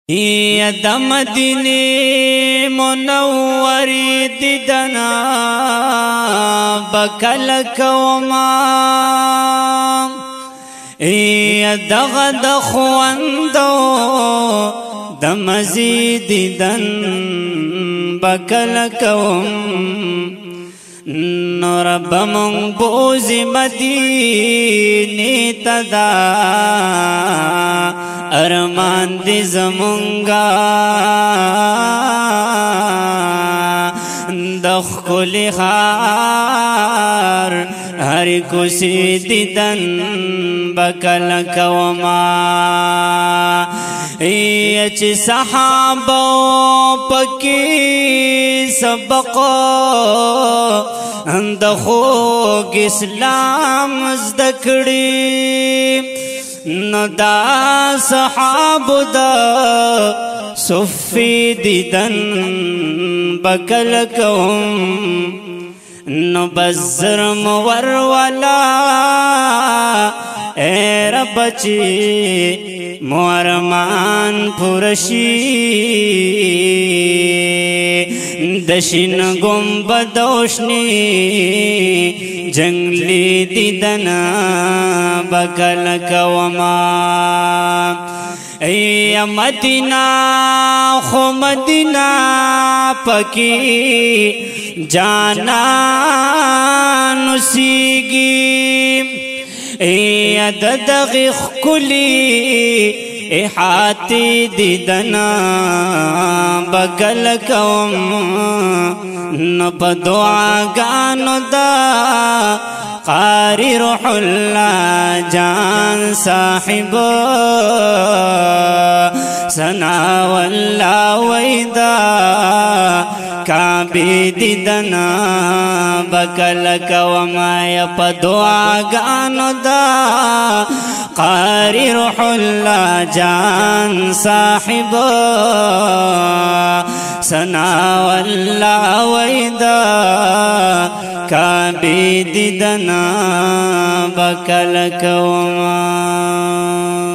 یا د مدینه منوری دیدنا بکل کوما یا دغه د خوندو د مزید دیدن بکل کوم نو رب من بوزی مدینی تدا ارمان دی زمونگا دخ کلی خار هر کسی دیدن بکل کوما ایچ صحابو پکی سبقو اندخوگ اسلام ازدکڑی نو دا صحاب دا صفی دیدن بکل کوم نو بزرم وروالا اے رب چی مورمان پورشی دشن گنبدوشنی جنگلی دیدنا بکل کوما ای مدینہ خو مدینہ پکی جانا نسیگی ای دغی خکلی احاتی دیدنا بکل کوم نو پا دعا گانو دا قاری روح اللہ جان صاحب سنا واللہ ویدا کعبی دیدنا بکل کوما یا پا دعا گانو دا قاری روح اللہ جان صاحب سنا واللہ ویدا کعبی دیدنا بکل کوما